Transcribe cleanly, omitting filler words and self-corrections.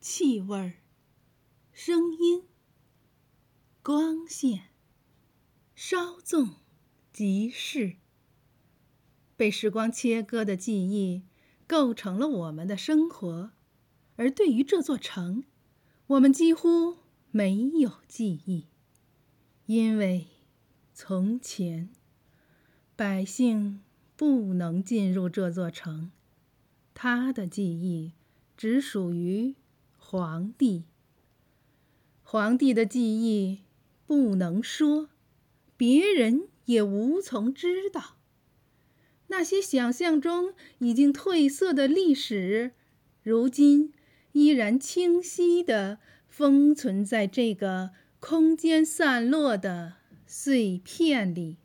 气味、声音、光线，稍纵即逝。被时光切割的记忆构成了我们的生活，而对于这座城，我们几乎没有记忆，因为从前百姓不能进入这座城，他的记忆只属于皇帝。皇帝的记忆不能说，别人也无从知道。那些想象中已经褪色的历史，如今依然清晰地封存在这个空间散落的碎片里。